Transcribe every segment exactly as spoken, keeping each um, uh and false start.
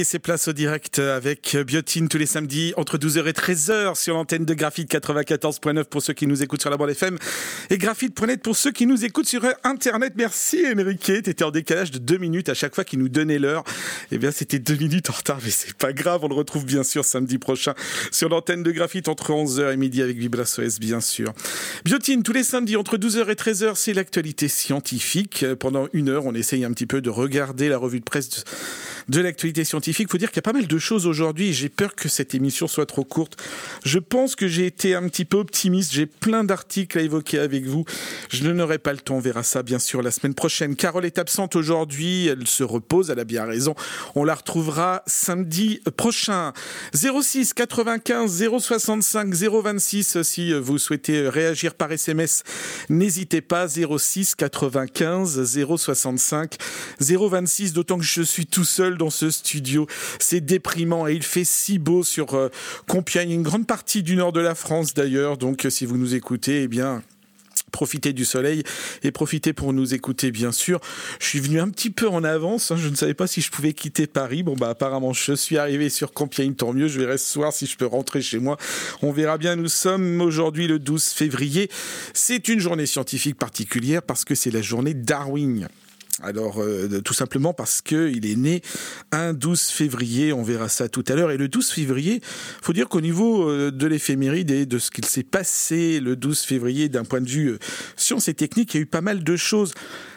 Et c'est place au direct avec Biotine tous les samedis entre douze heures et treize heures sur l'antenne de Graphite quatre-vingt-quatorze point neuf pour ceux qui nous écoutent sur la bande F M et graphite point net pour ceux qui nous écoutent sur Internet. Merci Émeric, t'étais en décalage de deux minutes à chaque fois qu'il nous donnait l'heure. Eh bien c'était deux minutes en retard mais c'est pas grave, on le retrouve bien sûr samedi prochain sur l'antenne de Graphite entre onze heures et midi avec Vibras O S bien sûr. Biotine tous les samedis entre douze heures et treize heures, c'est l'actualité scientifique. Pendant une heure on essaye un petit peu de regarder la revue de presse de, de l'actualité scientifique. Il faut dire qu'il y a pas mal de choses aujourd'hui et j'ai peur que cette émission soit trop courte. Je pense que j'ai été un petit peu optimiste. J'ai plein d'articles à évoquer avec vous. Je n'aurai pas le temps. On verra ça bien sûr la semaine prochaine. Carole est absente aujourd'hui. Elle se repose. Elle a bien raison. On la retrouvera samedi prochain. zéro six quatre-vingt-quinze zéro soixante-cinq zéro vingt-six si vous souhaitez réagir par S M S. N'hésitez pas. zéro six quatre-vingt-quinze zéro soixante-cinq zéro vingt-six. D'autant que je suis tout seul dans ce studio. C'est déprimant et il fait si beau sur euh, Compiègne, une grande partie du nord de la France d'ailleurs. Donc si vous nous écoutez, eh bien profitez du soleil et profitez pour nous écouter bien sûr. Je suis venu un petit peu en avance, hein, je ne savais pas si je pouvais quitter Paris. Bon bah apparemment je suis arrivé sur Compiègne, tant mieux, je verrai ce soir si je peux rentrer chez moi. On verra bien, nous sommes aujourd'hui le douze février. C'est une journée scientifique particulière parce que c'est la journée Darwin. Alors, euh, tout simplement parce qu'il est né un douze février, on verra ça tout à l'heure. Et le douze février, faut dire qu'au niveau euh, de l'éphéméride et de ce qu'il s'est passé le douze février d'un point de vue euh, science et technique, il y a eu pas mal de choses.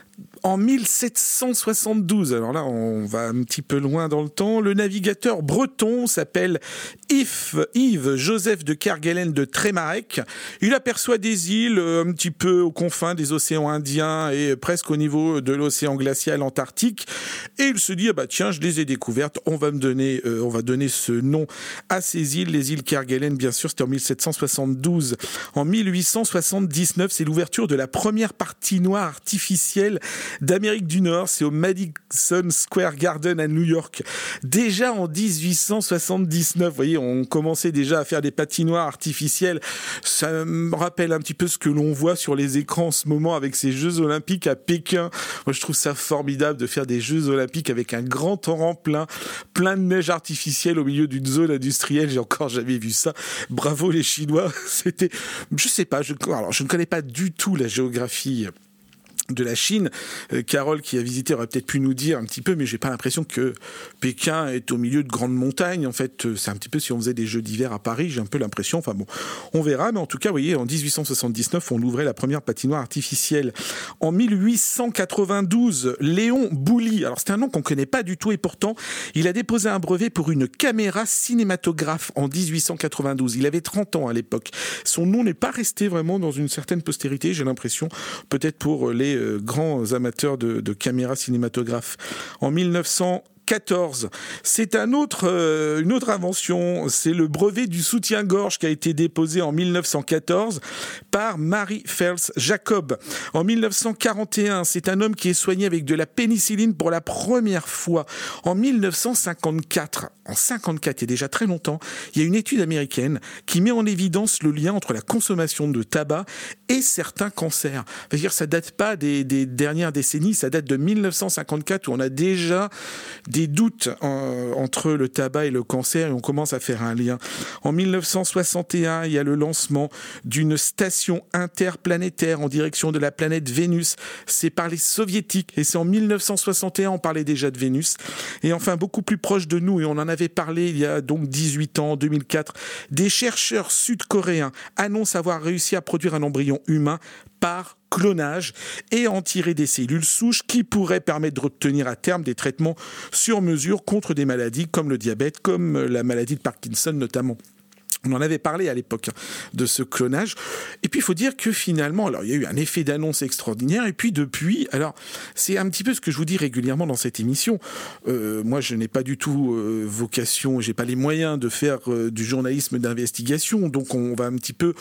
En mille sept cent soixante-douze, alors là on va un petit peu loin dans le temps, le navigateur breton s'appelle Yves, Yves Joseph de Kerguelen de Trémarec. Il aperçoit des îles un petit peu aux confins des océans Indiens et presque au niveau de l'océan glacial antarctique. Et il se dit, ah bah tiens, je les ai découvertes, on va me donner, euh, on va donner ce nom à ces îles, les îles Kerguelen, bien sûr, c'était en mille sept cent soixante-douze. En mille huit cent soixante-dix-neuf, c'est l'ouverture de la première patinoire artificielle d'Amérique du Nord, c'est au Madison Square Garden à New York. Déjà en dix-huit cent soixante-dix-neuf, vous voyez, on commençait déjà à faire des patinoires artificielles. Ça me rappelle un petit peu ce que l'on voit sur les écrans en ce moment avec ces Jeux Olympiques à Pékin. Moi, je trouve ça formidable de faire des Jeux Olympiques avec un grand torrent plein, plein de neige artificielle au milieu d'une zone industrielle. J'ai encore jamais vu ça. Bravo les Chinois. C'était, je sais pas, je, alors je ne connais pas du tout la géographie de la Chine. Euh, Carole qui a visité aurait peut-être pu nous dire un petit peu, mais j'ai pas l'impression que Pékin est au milieu de grandes montagnes. En fait, euh, c'est un petit peu si on faisait des Jeux d'hiver à Paris, j'ai un peu l'impression. Enfin bon, on verra. Mais en tout cas, vous voyez, en dix-huit cent soixante-dix-neuf, on ouvrait la première patinoire artificielle. En mille huit cent quatre-vingt-douze, Léon Bouly. Alors c'est un nom qu'on connaît pas du tout et pourtant, il a déposé un brevet pour une caméra cinématographe en dix-huit cent quatre-vingt-douze. Il avait trente ans à l'époque. Son nom n'est pas resté vraiment dans une certaine postérité, j'ai l'impression. Peut-être pour les Euh, grands amateurs de, de caméras cinématographes. En mille neuf cent quatorze, c'est un autre, euh, une autre invention, c'est le brevet du soutien-gorge qui a été déposé en mille neuf cent quatorze par Mary Fels Jacob. En mille neuf cent quarante et un, c'est un homme qui est soigné avec de la pénicilline pour la première fois. En mille neuf cent cinquante-quatre, en cinquante-quatre, il y a déjà très longtemps, il y a une étude américaine qui met en évidence le lien entre la consommation de tabac et certains cancers. C'est-à-dire, ça date pas des, des dernières décennies, ça date de mille neuf cent cinquante-quatre où on a déjà des doutes en, entre le tabac et le cancer et on commence à faire un lien. En mille neuf cent soixante et un, il y a le lancement d'une station interplanétaire en direction de la planète Vénus. C'est par les soviétiques et c'est en mille neuf cent soixante et un, on parlait déjà de Vénus. Et enfin, beaucoup plus proche de nous, et on en avait parlé il y a donc dix-huit ans, en deux mille quatre, des chercheurs sud-coréens annoncent avoir réussi à produire un embryon humain par clonage et en tirer des cellules souches qui pourraient permettre d'obtenir à terme des traitements sur mesure contre des maladies comme le diabète, comme la maladie de Parkinson notamment. On en avait parlé à l'époque de ce clonage. Et puis, il faut dire que finalement, alors, il y a eu un effet d'annonce extraordinaire. Et puis, depuis, alors, c'est un petit peu ce que je vous dis régulièrement dans cette émission. Euh, moi, je n'ai pas du tout euh, vocation, j'ai pas les moyens de faire euh, du journalisme d'investigation. Donc, on va un petit peu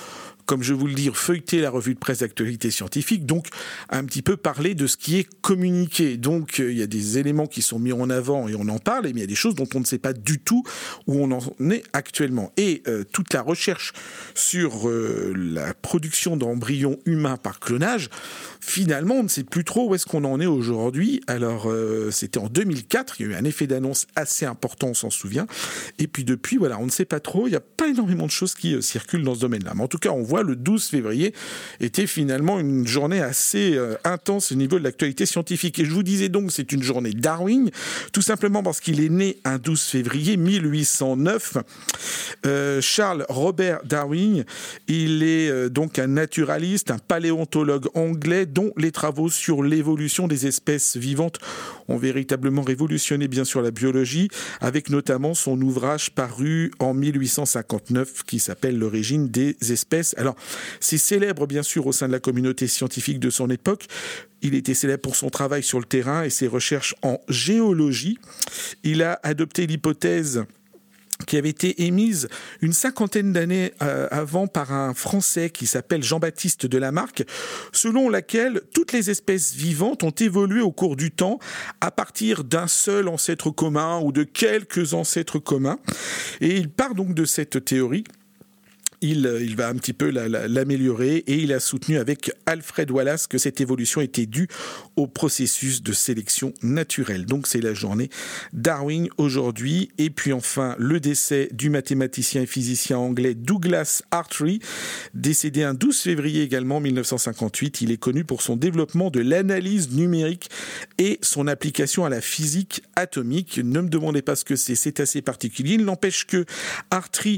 comme je vous le dis, feuilleter la revue de presse d'actualité scientifique, donc un petit peu parler de ce qui est communiqué. Donc il y a des éléments qui sont mis en avant et on en parle, mais il y a des choses dont on ne sait pas du tout où on en est actuellement. Et euh, toute la recherche sur euh, la production d'embryons humains par clonage, finalement, on ne sait plus trop où est-ce qu'on en est aujourd'hui. Alors, euh, c'était en deux mille quatre, il y a eu un effet d'annonce assez important, on s'en souvient. Et puis depuis, voilà, on ne sait pas trop, il n'y a pas énormément de choses qui euh, circulent dans ce domaine-là. Mais en tout cas, on voit le douze février était finalement une journée assez euh, intense au niveau de l'actualité scientifique. Et je vous disais donc, c'est une journée Darwin, tout simplement parce qu'il est né un douze février mille huit cent neuf. Euh, Charles Robert Darwin, il est euh, donc un naturaliste, un paléontologue anglais dont les travaux sur l'évolution des espèces vivantes ont véritablement révolutionné bien sûr la biologie, avec notamment son ouvrage paru en mille huit cent cinquante-neuf qui s'appelle L'origine des espèces. Alors, c'est célèbre bien sûr au sein de la communauté scientifique de son époque. Il était célèbre pour son travail sur le terrain et ses recherches en géologie. Il a adopté l'hypothèse qui avait été émise une cinquantaine d'années euh, avant par un Français qui s'appelle Jean-Baptiste de Lamarck, selon laquelle toutes les espèces vivantes ont évolué au cours du temps à partir d'un seul ancêtre commun ou de quelques ancêtres communs. Et il part donc de cette théorie. Il, il va un petit peu la, la, l'améliorer et il a soutenu avec Alfred Wallace que cette évolution était due au processus de sélection naturelle. Donc c'est la journée Darwin aujourd'hui. Et puis enfin le décès du mathématicien et physicien anglais Douglas Hartree, décédé un douze février également mille neuf cent cinquante-huit. Il est connu pour son développement de l'analyse numérique et son application à la physique atomique. Ne me demandez pas ce que c'est, c'est assez particulier. Il n'empêche que Hartree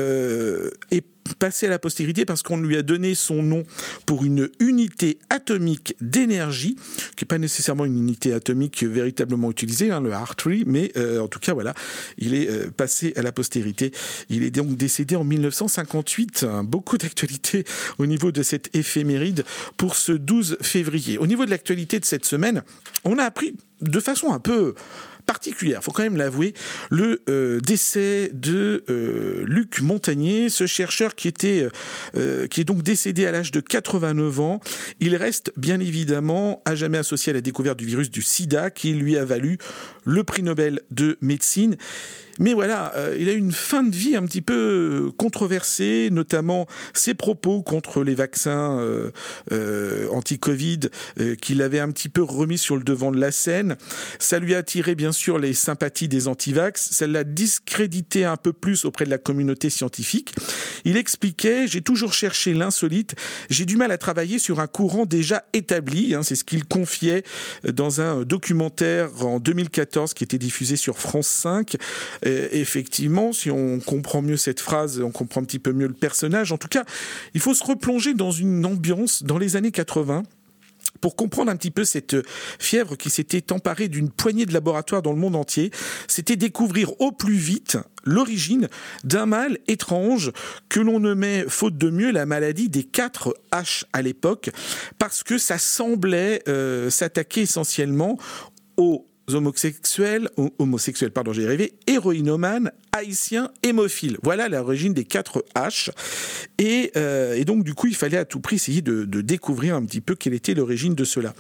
euh, est passé à la postérité parce qu'on lui a donné son nom pour une unité atomique d'énergie, qui n'est pas nécessairement une unité atomique véritablement utilisée, hein, le Hartree, mais euh, en tout cas, voilà, il est euh, passé à la postérité. Il est donc décédé en mille neuf cent cinquante-huit. Hein, beaucoup d'actualités au niveau de cette éphéméride pour ce douze février. Au niveau de l'actualité de cette semaine, on a appris de façon un peu particulière, il faut quand même l'avouer, le euh, décès de euh, Luc Montagnier, ce chercheur qui était euh, qui est donc décédé à l'âge de quatre-vingt-neuf ans. Il reste bien évidemment à jamais associé à la découverte du virus du sida qui lui a valu le prix Nobel de médecine. Mais voilà, euh, il a eu une fin de vie un petit peu controversée, notamment ses propos contre les vaccins euh, euh, anti-Covid euh, qu'il avait un petit peu remis sur le devant de la scène. Ça lui a attiré bien sûr les sympathies des anti-vax, ça l'a discrédité un peu plus auprès de la communauté scientifique. Il expliquait « J'ai toujours cherché l'insolite, j'ai du mal à travailler sur un courant déjà établi hein, », c'est ce qu'il confiait dans un documentaire en deux mille quatorze qui était diffusé sur France cinq. Et effectivement, si on comprend mieux cette phrase, on comprend un petit peu mieux le personnage. En tout cas, il faut se replonger dans une ambiance dans les années quatre-vingts pour comprendre un petit peu cette fièvre qui s'était emparée d'une poignée de laboratoires dans le monde entier. C'était découvrir au plus vite l'origine d'un mal étrange que l'on nommait, faute de mieux, la maladie des quatre H à l'époque, parce que ça semblait euh, s'attaquer essentiellement aux homosexuels, homosexuels, pardon, j'ai arrivé, héroïnomanes, haïtiens, hémophiles. Voilà l'origine des quatre H. Et, euh, et donc, du coup, il fallait à tout prix essayer de, de découvrir un petit peu quelle était l'origine de cela.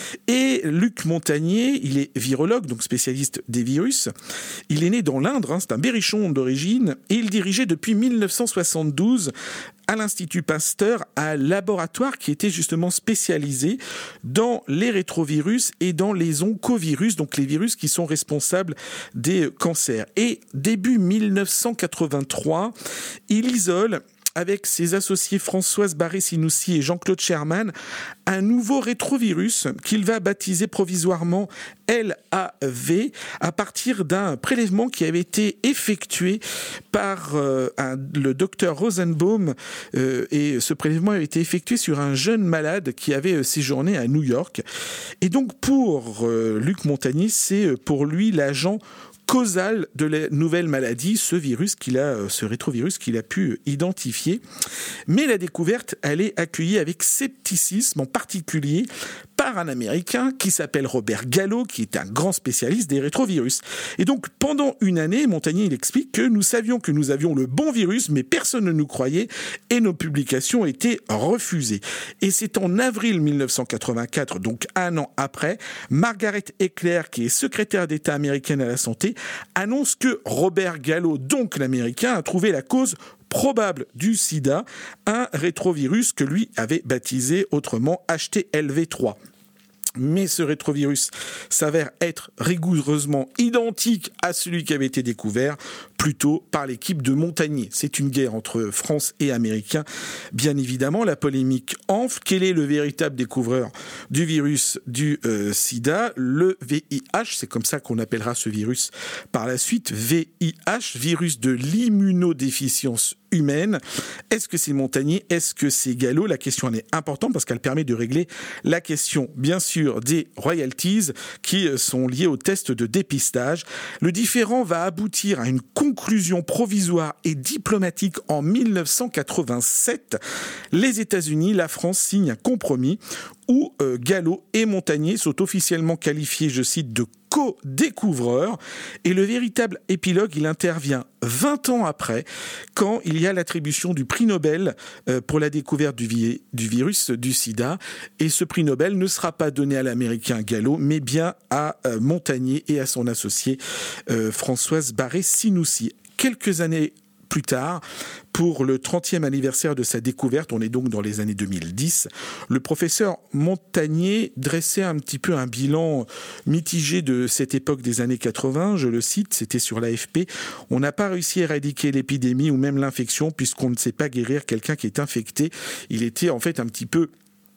Et Luc Montagnier, il est virologue, donc spécialiste des virus. Il est né dans l'Indre, hein, c'est un berrichon d'origine, et il dirigeait depuis mille neuf cent soixante-douze à l'Institut Pasteur, un laboratoire qui était justement spécialisé dans les rétrovirus et dans les oncovirus, donc les virus qui sont responsables des cancers. Et début mille neuf cent quatre-vingt-trois, il isole avec ses associés Françoise Barré-Sinoussi et Jean-Claude Sherman, un nouveau rétrovirus qu'il va baptiser provisoirement L A V à partir d'un prélèvement qui avait été effectué par euh, un, le docteur Rosenbaum euh, et ce prélèvement avait été effectué sur un jeune malade qui avait séjourné à New York. Et donc pour euh, Luc Montagnier, c'est pour lui l'agent causale de la nouvelle maladie, ce virus qu'il a, ce rétrovirus qu'il a pu identifier. Mais la découverte, elle est accueillie avec scepticisme, en particulier par un Américain qui s'appelle Robert Gallo, qui est un grand spécialiste des rétrovirus. Et donc, pendant une année, Montagnier, il explique que nous savions que nous avions le bon virus, mais personne ne nous croyait et nos publications étaient refusées. Et c'est en avril mille neuf cent quatre-vingt-quatre, donc un an après, Margaret Eckler, qui est secrétaire d'État américaine à la santé, annonce que Robert Gallo, donc l'Américain, a trouvé la cause probable du sida, un rétrovirus que lui avait baptisé autrement H T L V trois. Mais ce rétrovirus s'avère être rigoureusement identique à celui qui avait été découvert plus tôt par l'équipe de Montagnier. C'est une guerre entre France et Américains. Bien évidemment, la polémique enfle. Quel est le véritable découvreur du virus du euh, sida ? Le V I H, c'est comme ça qu'on appellera ce virus par la suite. V I H, virus de l'immunodéficience humaine. Est-ce que c'est Montagnier ? Est-ce que c'est Gallo ? La question en est importante parce qu'elle permet de régler la question, bien sûr, des royalties qui sont liées au test de dépistage. Le différend va aboutir à une conclusion provisoire et diplomatique en mille neuf cent quatre-vingt-sept. Les États-Unis, la France signent un compromis où euh, Gallo et Montagnier sont officiellement qualifiés, je cite, de co-découvreurs. Et le véritable épilogue, il intervient vingt ans après, quand il y a l'attribution du prix Nobel euh, pour la découverte du, vi- du virus du sida. Et ce prix Nobel ne sera pas donné à l'Américain Gallo, mais bien à euh, Montagnier et à son associé euh, Françoise Barré-Sinoussi. Quelques années plus tard, pour le trentième anniversaire de sa découverte, on est donc dans les années deux mille dix, le professeur Montagnier dressait un petit peu un bilan mitigé de cette époque des années quatre-vingts, je le cite, c'était sur l'A F P, on n'a pas réussi à éradiquer l'épidémie ou même l'infection puisqu'on ne sait pas guérir quelqu'un qui est infecté. Il était en fait un petit peu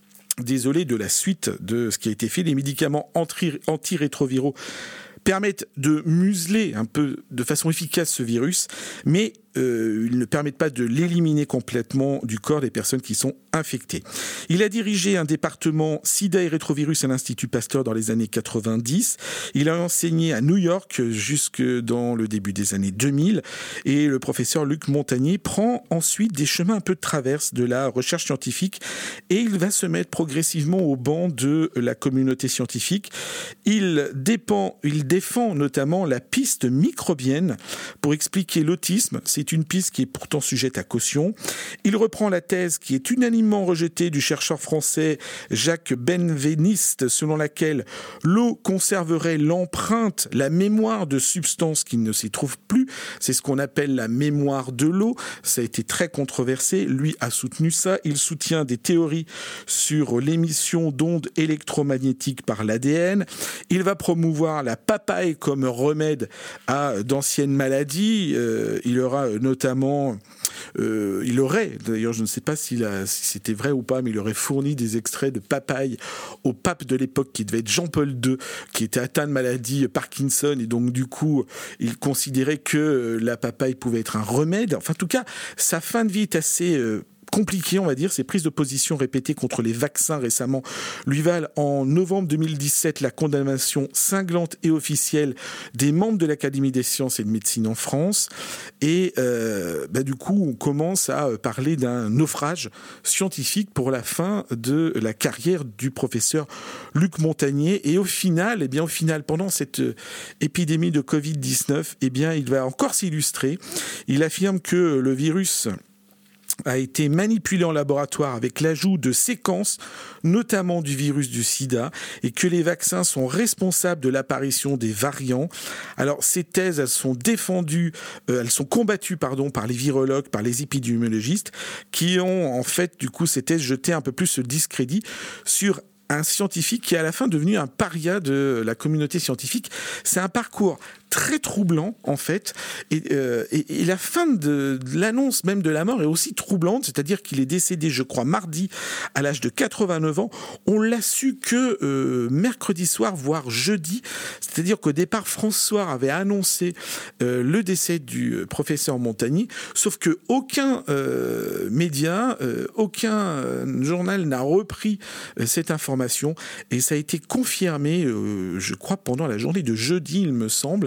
désolé de la suite de ce qui a été fait. Les médicaments anti- antirétroviraux permettent de museler un peu de façon efficace ce virus, mais euh, ils ne permettent pas de l'éliminer complètement du corps des personnes qui sont infectées. Il a dirigé un département sida et rétrovirus à l'Institut Pasteur dans les années quatre-vingt-dix. Il a enseigné à New York jusque dans le début des années deux mille. Et le professeur Luc Montagnier prend ensuite des chemins un peu de traverse de la recherche scientifique et il va se mettre progressivement au banc de la communauté scientifique. Il dépend, il défend notamment la piste microbienne pour expliquer l'autisme. C'est une piste qui est pourtant sujette à caution. Il reprend la thèse qui est unanimement rejetée du chercheur français Jacques Benveniste, selon laquelle l'eau conserverait l'empreinte, la mémoire de substances qui ne s'y trouvent plus. C'est ce qu'on appelle la mémoire de l'eau. Ça a été très controversé. Lui a soutenu ça. Il soutient des théories sur l'émission d'ondes électromagnétiques par l'A D N. Il va promouvoir la papaye comme remède à d'anciennes maladies. Euh, il aura notamment, euh, il aurait, d'ailleurs je ne sais pas si, la, si c'était vrai ou pas, mais il aurait fourni des extraits de papaye au pape de l'époque qui devait être Jean-Paul deux, qui était atteint de maladie Parkinson et donc du coup il considérait que la papaye pouvait être un remède. Enfin en tout cas, sa fin de vie est assez euh, compliqué, on va dire. Ses prises de position répétées contre les vaccins récemment lui valent en novembre deux mille dix-sept la condamnation cinglante et officielle des membres de l'Académie des sciences et de médecine en France. Et euh, bah, du coup, on commence à parler d'un naufrage scientifique pour la fin de la carrière du professeur Luc Montagnier. Et au final, eh bien, au final, pendant cette épidémie de covid dix-neuf, eh bien, il va encore s'illustrer. Il affirme que le virus a été manipulé en laboratoire avec l'ajout de séquences, notamment du virus du sida, et que les vaccins sont responsables de l'apparition des variants. Alors, ces thèses, elles sont défendues, euh, elles sont combattues, pardon, par les virologues, par les épidémiologistes, qui ont, en fait, du coup, ces thèses jeté un peu plus ce discrédit sur un scientifique qui est à la fin devenu un paria de la communauté scientifique. C'est un parcours très troublant en fait et, euh, et, et la fin de, de l'annonce même de la mort est aussi troublante, c'est-à-dire qu'il est décédé je crois mardi à l'âge de quatre-vingt-neuf ans. On l'a su que euh, mercredi soir voire jeudi, c'est-à-dire qu'au départ France Soir avait annoncé euh, le décès du professeur Montagnier, sauf que aucun euh, média, euh, aucun euh, journal n'a repris euh, cette information et ça a été confirmé euh, je crois pendant la journée de jeudi il me semble.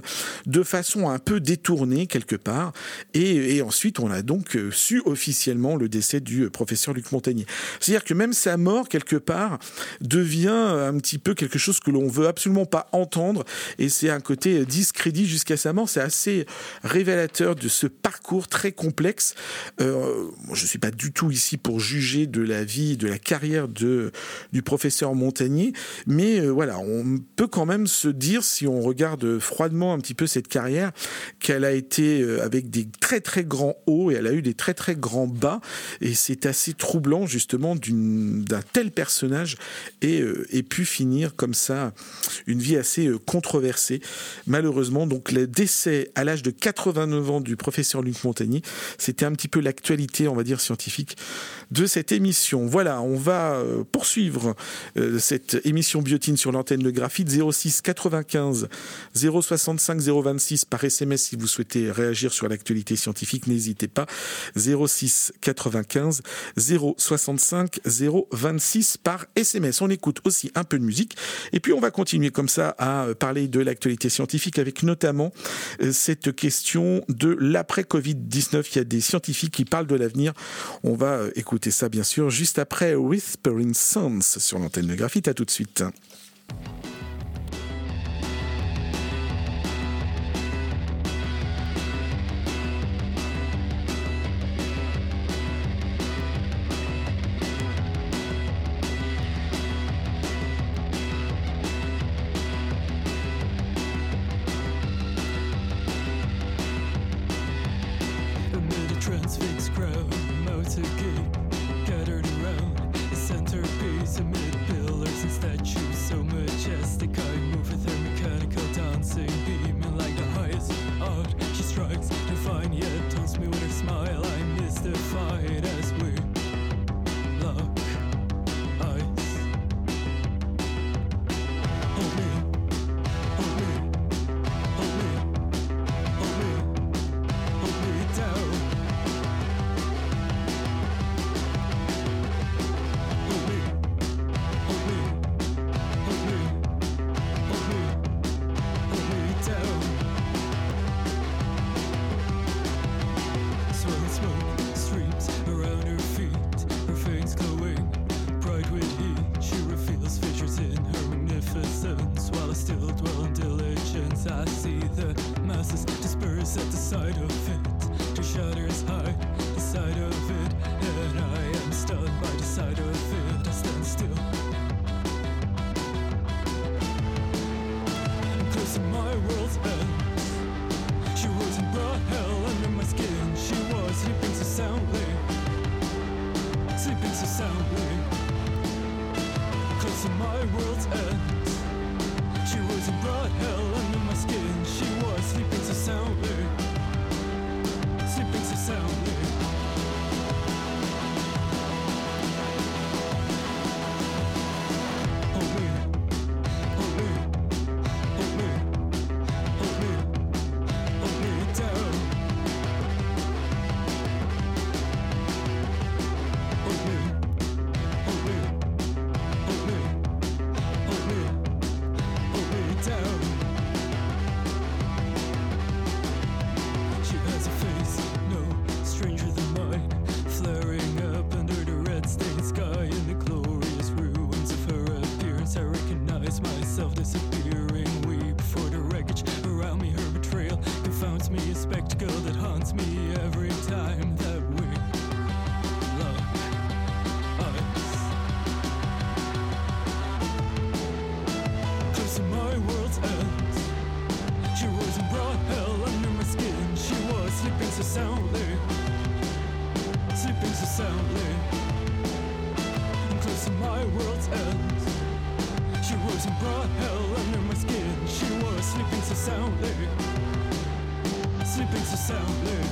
de façon un peu détournée quelque part. Et, et ensuite, on a donc su officiellement le décès du professeur Luc Montagnier. C'est-à-dire que même sa mort, quelque part, devient un petit peu quelque chose que l'on veut absolument pas entendre. Et c'est un côté discrédit jusqu'à sa mort. C'est assez révélateur de ce parcours très complexe. Euh, je suis pas du tout ici pour juger de la vie, de la carrière de, du professeur Montagnier. Mais euh, voilà, on peut quand même se dire, si on regarde froidement un petit peu cette carrière, qu'elle a été euh, avec des très très grands hauts et elle a eu des très très grands bas. Et c'est assez troublant justement d'une, d'un tel personnage et, euh, et pu finir comme ça une vie assez euh, controversée. Malheureusement, donc le décès à l'âge de quatre-vingt-neuf ans du professeur Luc Montagnier, c'était un petit peu l'actualité, on va dire, scientifique de cette émission. Voilà, on va euh, poursuivre euh, cette émission Biotine sur l'antenne de Graphite. Zéro six quatre-vingt-quinze zéro soixante-cinq zéro vingt-six par S M S si vous souhaitez réagir sur l'actualité scientifique, n'hésitez pas. Zéro six quatre-vingt-quinze zéro soixante-cinq zéro vingt-six par S M S. On écoute aussi un peu de musique et puis on va continuer comme ça à parler de l'actualité scientifique avec notamment euh, cette question de l'après-covid dix-neuf. Il y a des scientifiques qui parlent de l'avenir. On va euh, écouter ça bien sûr juste après Whispering Sounds sur l'antenne de Graphite. À tout de suite. Transfixed crowd, motorcade, gathered around the centerpiece amid pillars and statues, so majestic. I move with her mechanical dancing, beaming like the highest art. She strikes, divine, yet taunts me with her smile. I'm mystified as we lock eyes. Hold me, hold me, hold me, hold me, hold me down. I see the masses disperse at the sight of it. To shatters high, the sight of it, and I am stunned by the sight of it. I stand still, close to my world's end. She was in broad hell under my skin. She was sleeping so soundly, sleeping so soundly, close to my world's end. She was in broad hell under my skin. She was sleeping so soundly, sleeping so soundly. Hold me, hold me, hold me, hold me, hold me down. Hold me, hold me, hold me, hold me. Down. She has a face no stranger than mine, flaring up under the red stained sky in the glorious ruins of her appearance. I recognize myself disappearing, weep for the wreckage around me. Her betrayal confounds me, a spectacle that haunts me every time that we lock eyes. Close to my world's end. She was in broad hell under my skin. She was sleeping so soundly, sleeping so soundly. Close to my world's end. She was in broad hell under my skin. She was sleeping so soundly, sleeping so soundly.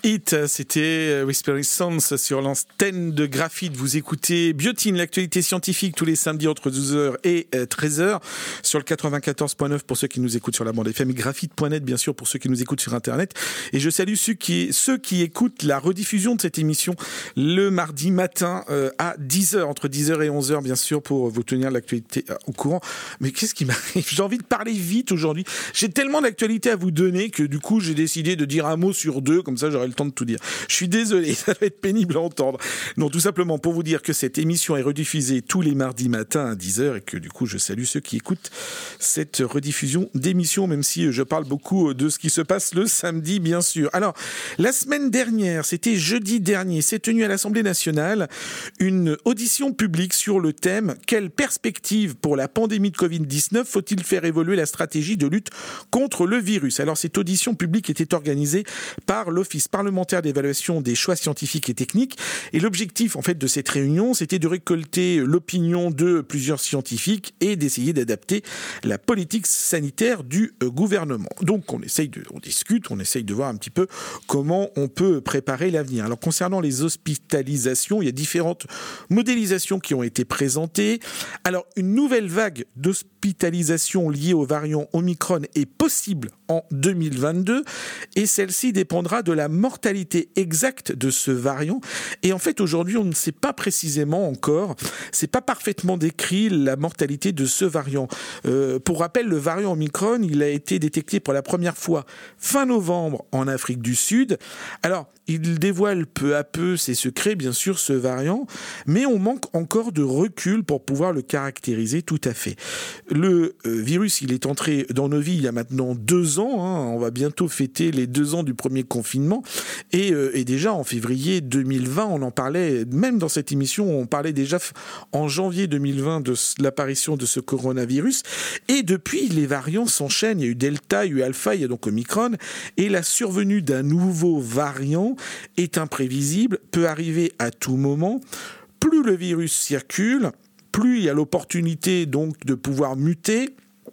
It, c'était Whispering Sounds sur l'antenne de Graphite. Vous écoutez Biotine, l'actualité scientifique tous les samedis entre douze heures et treize heures sur le quatre-vingt-quatorze point neuf pour ceux qui nous écoutent sur la bande F M et graphite point net bien sûr pour ceux qui nous écoutent sur Internet. Et je salue ceux qui, ceux qui écoutent la rediffusion de cette émission le mardi matin euh, à dix heures, entre dix heures et onze heures bien sûr pour vous tenir l'actualité euh, au courant. Mais qu'est-ce qui m'arrive ? J'ai envie de parler vite aujourd'hui. J'ai tellement d'actualité à vous donner que du coup j'ai décidé de dire un mot sur deux, comme ça j'aurai le temps de tout dire. Je suis désolé, ça va être pénible à entendre. Non, tout simplement pour vous dire que cette émission est rediffusée tous les mardis matins à dix heures et que du coup je salue ceux qui écoutent cette rediffusion d'émission, même si je parle beaucoup de ce qui se passe le samedi bien sûr. Alors, la semaine dernière, c'était jeudi dernier, s'est tenue à l'Assemblée nationale une audition publique sur le thème « Quelle perspective pour la pandémie de covid dix-neuf faut-il faire évoluer la stratégie de lutte contre le virus ?» Alors, cette audition publique était organisée par l'Office parlementaire d'évaluation des choix scientifiques et techniques. Et l'objectif, en fait, de cette réunion, c'était de récolter l'opinion de plusieurs scientifiques et d'essayer d'adapter la politique sanitaire du gouvernement. Donc, on essaye de, on discute, on essaye de voir un petit peu comment on peut préparer l'avenir. Alors, concernant les hospitalisations, il y a différentes modélisations qui ont été présentées. Alors, une nouvelle vague d'hospitalisation liée au variant Omicron est possible en deux mille vingt-deux et celle-ci dépendra de la mortalité exacte de ce variant. Et en fait, aujourd'hui, on ne sait pas précisément encore, c'est pas parfaitement décrit la mortalité de ce variant. Euh, pour rappel, le variant Omicron, il a été détecté pour la première fois fin novembre en Afrique du Sud. Alors, il dévoile peu à peu ses secrets, bien sûr, ce variant, mais on manque encore de recul pour pouvoir le caractériser tout à fait. Le euh, virus, il est entré dans nos vies il y a maintenant deux ans, hein, on va bientôt fêter les deux ans du premier confinement, et, euh, et déjà en février deux mille vingt, on en parlait, même dans cette émission, on parlait déjà en janvier deux mille vingt de l'apparition de ce coronavirus, et depuis, les variants s'enchaînent, il y a eu Delta, il y a eu Alpha, il y a donc Omicron, et la survenue d'un nouveau variant est imprévisible, peut arriver à tout moment. Plus le virus circule, plus il y a l'opportunité donc de pouvoir muter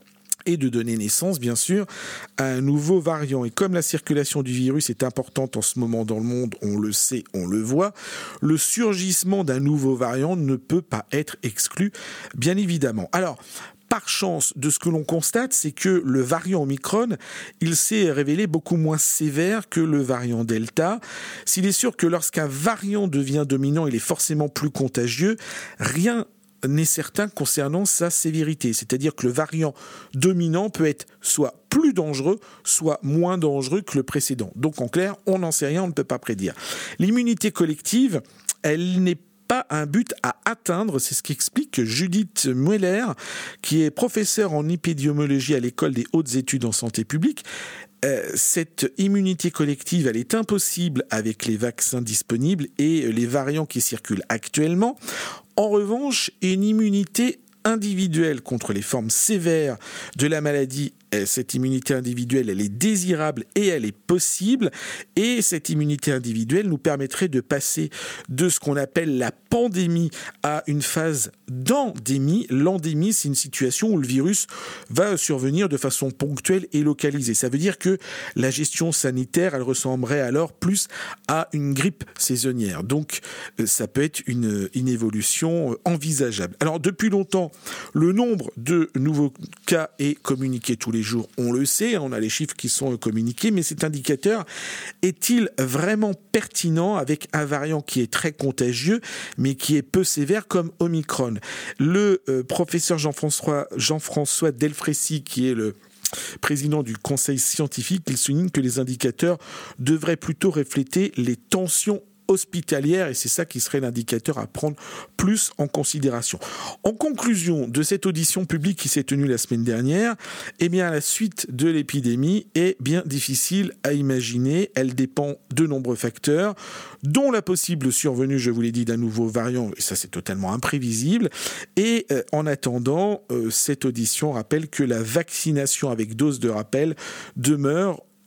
et de donner naissance, bien sûr, à un nouveau variant. Et comme la circulation du virus est importante en ce moment dans le monde, on le sait, on le voit, le surgissement d'un nouveau variant ne peut pas être exclu, bien évidemment. Alors, par chance, de ce que l'on constate, c'est que le variant Omicron, il s'est révélé beaucoup moins sévère que le variant Delta. S'il est sûr que lorsqu'un variant devient dominant, il est forcément plus contagieux, rien n'est certain concernant sa sévérité. C'est-à-dire que le variant dominant peut être soit plus dangereux, soit moins dangereux que le précédent. Donc en clair, on n'en sait rien, on ne peut pas prédire. L'immunité collective, elle n'est pas un but à atteindre, c'est ce qu'explique Judith Mueller, qui est professeure en épidémiologie à l'école des hautes études en santé publique. Euh, cette immunité collective, elle est impossible avec les vaccins disponibles et les variants qui circulent actuellement. En revanche, une immunité individuelle contre les formes sévères de la maladie, cette immunité individuelle, elle est désirable et elle est possible. Et cette immunité individuelle nous permettrait de passer de ce qu'on appelle la pandémie à une phase d'endémie. L'endémie, c'est une situation où le virus va survenir de façon ponctuelle et localisée. Ça veut dire que la gestion sanitaire, elle ressemblerait alors plus à une grippe saisonnière. Donc, ça peut être une, une évolution envisageable. Alors, depuis longtemps, le nombre de nouveaux cas est communiqué tous les jours, on le sait, on a les chiffres qui sont communiqués, mais cet indicateur est-il vraiment pertinent avec un variant qui est très contagieux, mais qui est peu sévère comme Omicron? Le euh, professeur Jean-François, Jean-François Delfrécy, qui est le président du conseil scientifique, il souligne que les indicateurs devraient plutôt refléter les tensions hospitalière, et c'est ça qui serait l'indicateur à prendre plus en considération. En conclusion de cette audition publique qui s'est tenue la semaine dernière, eh bien la suite de l'épidémie est bien difficile à imaginer. Elle dépend de nombreux facteurs, dont la possible survenue, je vous l'ai dit, d'un nouveau variant, et ça c'est totalement imprévisible. Et euh, en attendant, euh, cette audition rappelle que la vaccination avec dose de rappel demeure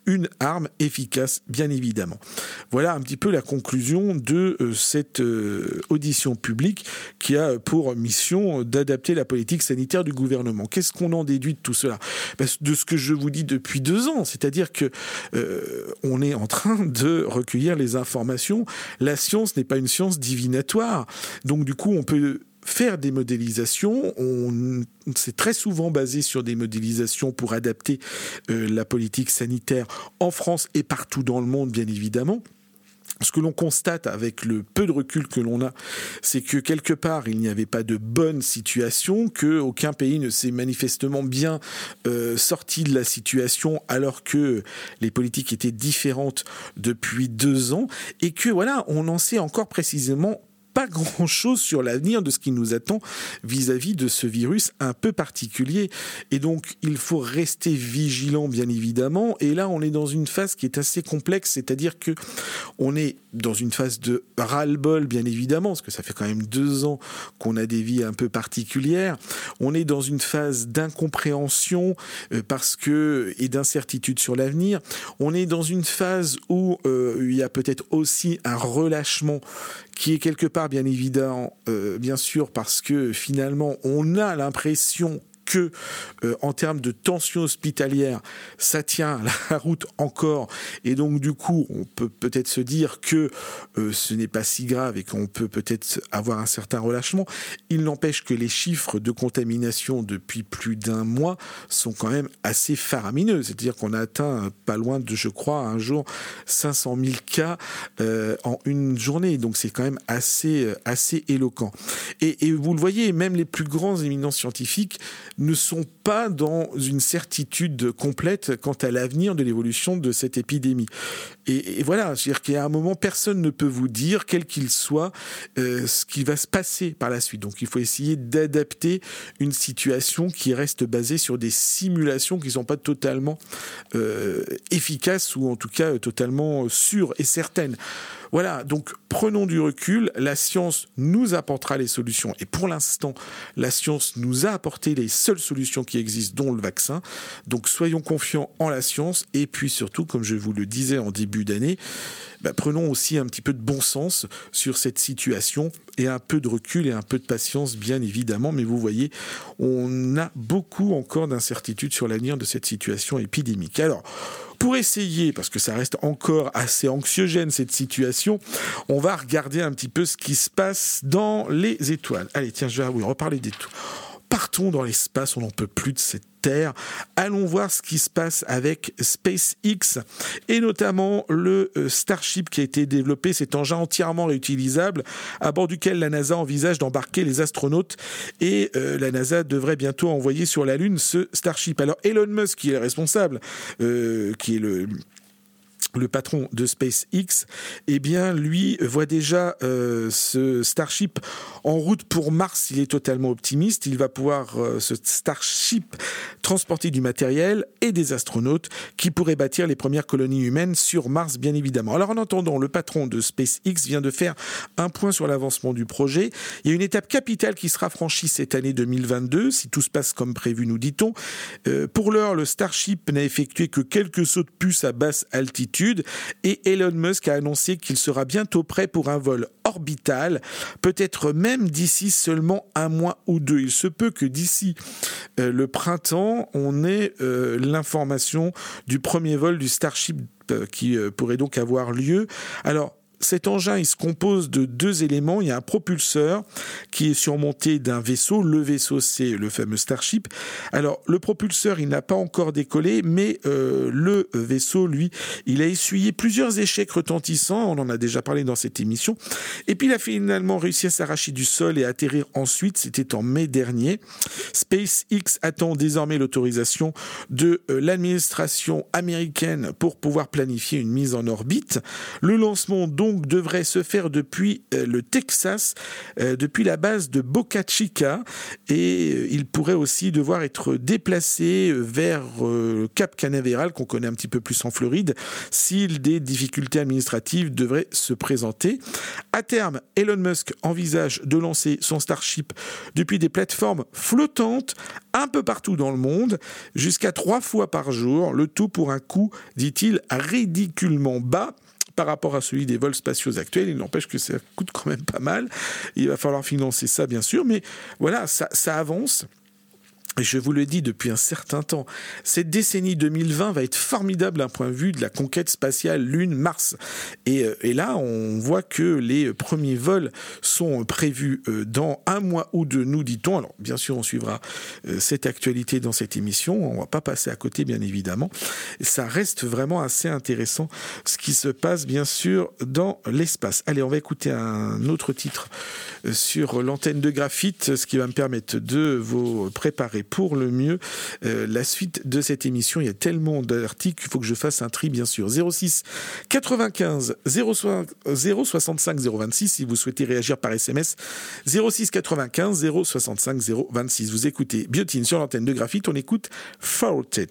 une arme efficace, bien évidemment. Voilà un petit peu la conclusion de euh, cette euh, audition publique qui a pour mission d'adapter la politique sanitaire du gouvernement. Qu'est-ce qu'on en déduit de tout cela ? Ben, de ce que je vous dis depuis deux ans, c'est-à-dire que euh, on est en train de recueillir les informations. La science n'est pas une science divinatoire, donc du coup on peut faire des modélisations. On s'est très souvent basé sur des modélisations pour adapter euh, la politique sanitaire en France et partout dans le monde, bien évidemment. Ce que l'on constate avec le peu de recul que l'on a, c'est que quelque part, il n'y avait pas de bonne situation, qu'aucun pays ne s'est manifestement bien euh, sorti de la situation alors que les politiques étaient différentes depuis deux ans et que voilà, on en sait encore précisément pas grand-chose sur l'avenir de ce qui nous attend vis-à-vis de ce virus un peu particulier. Et donc, il faut rester vigilant, bien évidemment. Et là, on est dans une phase qui est assez complexe, c'est-à-dire que on est dans une phase de ras-le-bol, bien évidemment, parce que ça fait quand même deux ans qu'on a des vies un peu particulières. On est dans une phase d'incompréhension euh, parce que et d'incertitude sur l'avenir. On est dans une phase où euh, il y a peut-être aussi un relâchement qui est quelque part bien évident, euh, bien sûr, parce que finalement, on a l'impression que, euh, en termes de tension hospitalière, ça tient la route encore, et donc du coup, on peut peut-être se dire que euh, ce n'est pas si grave et qu'on peut peut-être avoir un certain relâchement. Il n'empêche que les chiffres de contamination depuis plus d'un mois sont quand même assez faramineux, c'est-à-dire qu'on a atteint pas loin de, je crois, un jour cinq cent mille cas euh, en une journée, donc c'est quand même assez assez éloquent. Et, et vous le voyez, même les plus grands éminents scientifiques ne sont pas dans une certitude complète quant à l'avenir de l'évolution de cette épidémie. Et, et voilà, c'est-à-dire qu'à un moment, personne ne peut vous dire, quel qu'il soit, euh, ce qui va se passer par la suite. Donc il faut essayer d'adapter une situation qui reste basée sur des simulations qui ne sont pas totalement euh, efficaces ou en tout cas totalement sûres et certaines. Voilà, donc prenons du recul, la science nous apportera les solutions et pour l'instant, la science nous a apporté les seules solutions qui existent, dont le vaccin. Donc soyons confiants en la science et puis surtout, comme je vous le disais en début d'année, bah, prenons aussi un petit peu de bon sens sur cette situation et un peu de recul et un peu de patience, bien évidemment. Mais vous voyez, on a beaucoup encore d'incertitudes sur l'avenir de cette situation épidémique. Alors, pour essayer, parce que ça reste encore assez anxiogène cette situation, on va regarder un petit peu ce qui se passe dans les étoiles. Allez, tiens, je vais vous reparler des tout. Partons dans l'espace, on n'en peut plus de cette Terre. Allons voir ce qui se passe avec SpaceX et notamment le Starship qui a été développé, cet engin entièrement réutilisable à bord duquel la NASA envisage d'embarquer les astronautes et euh, la NASA devrait bientôt envoyer sur la Lune ce Starship. Alors Elon Musk, qui est le responsable, euh, qui est le... le patron de SpaceX, eh bien, lui voit déjà euh, ce Starship en route pour Mars. Il est totalement optimiste. Il va pouvoir, euh, ce Starship, transporter du matériel et des astronautes qui pourraient bâtir les premières colonies humaines sur Mars, bien évidemment. Alors, en attendant, le patron de SpaceX vient de faire un point sur l'avancement du projet. Il y a une étape capitale qui sera franchie cette année deux mille vingt-deux, si tout se passe comme prévu, nous dit-on. Euh, pour l'heure, le Starship n'a effectué que quelques sauts de puce à basse altitude. Et Elon Musk a annoncé qu'il sera bientôt prêt pour un vol orbital, peut-être même d'ici seulement un mois ou deux. Il se peut que d'ici euh, le printemps, on ait euh, l'information du premier vol du Starship euh, qui euh, pourrait donc avoir lieu. Alors, cet engin, il se compose de deux éléments. Il y a un propulseur qui est surmonté d'un vaisseau. Le vaisseau, c'est le fameux Starship. Alors, le propulseur, il n'a pas encore décollé, mais euh, le vaisseau, lui, il a essuyé plusieurs échecs retentissants. On en a déjà parlé dans cette émission. Et puis, il a finalement réussi à s'arracher du sol et à atterrir ensuite. C'était en mai dernier. SpaceX attend désormais l'autorisation de euh, l'administration américaine pour pouvoir planifier une mise en orbite. Le lancement, dont donc devrait se faire depuis euh, le Texas, euh, depuis la base de Boca Chica, et euh, il pourrait aussi devoir être déplacé vers euh, Cap Canaveral, qu'on connaît un petit peu plus en Floride, si des difficultés administratives devraient se présenter. À terme, Elon Musk envisage de lancer son Starship depuis des plateformes flottantes un peu partout dans le monde, jusqu'à trois fois par jour, le tout pour un coût, dit-il, ridiculement bas par rapport à celui des vols spatiaux actuels. Il n'empêche que ça coûte quand même pas mal. Il va falloir financer ça, bien sûr, mais voilà, ça, ça avance. Et je vous le dis depuis un certain temps, cette décennie deux mille vingt va être formidable d'un point de vue de la conquête spatiale Lune-Mars. Et, et là, on voit que les premiers vols sont prévus dans un mois ou deux, nous dit-on. Alors, bien sûr, on suivra cette actualité dans cette émission. On ne va pas passer à côté, bien évidemment. Ça reste vraiment assez intéressant, ce qui se passe, bien sûr, dans l'espace. Allez, on va écouter un autre titre sur l'antenne de Graphite, ce qui va me permettre de vous préparer pour le mieux euh, la suite de cette émission. Il y a tellement d'articles qu'il faut que je fasse un tri, bien sûr. zéro six quatre-vingt-quinze zéro soixante-cinq zéro vingt-six si vous souhaitez réagir par S M S. zéro six quatre-vingt-quinze zéro soixante-cinq zéro vingt-six. Vous écoutez Biotine sur l'antenne de Graphite. On écoute Fortet.